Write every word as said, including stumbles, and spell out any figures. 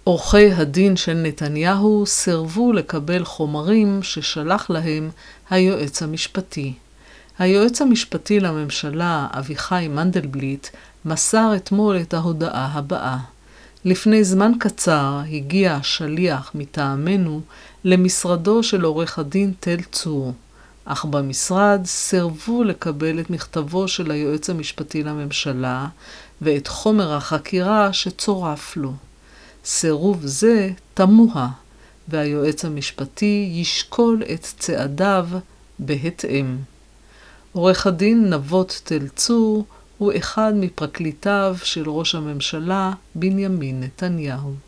עורכי הדין של נתניהו סירבו לקבל חומרים ששלח להם היועץ המשפטי. היועץ המשפטי לממשלה, אביחי מנדלבליט, מסר אתמול את ההודעה הבאה. לפני זמן קצר הגיע שליח מטעמנו למשרדו של עורך הדין תל צור, אך במשרד סירבו לקבל את מכתבו של היועץ המשפטי לממשלה ואת חומר החקירה שצורף לו. סירוב זה תמוה, והיועץ המשפטי ישקול את צעדיו בהתאם. עורך הדין נבות תל צור הוא אחד מפרקליטיו של ראש הממשלה בנימין נתניהו.